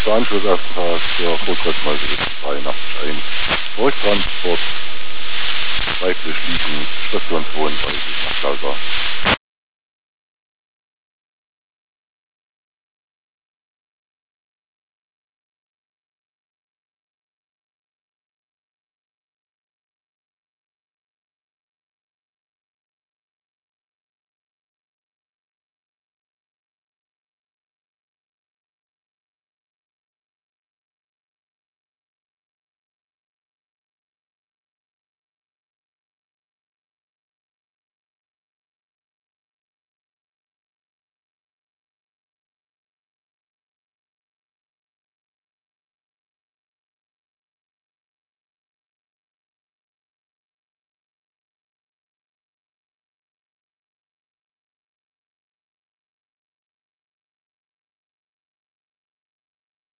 Der Anschlussauftrag für Vortragsmeise ist 83.1. Rücktransport, weiblich liegen, Station 32 nach Gaza.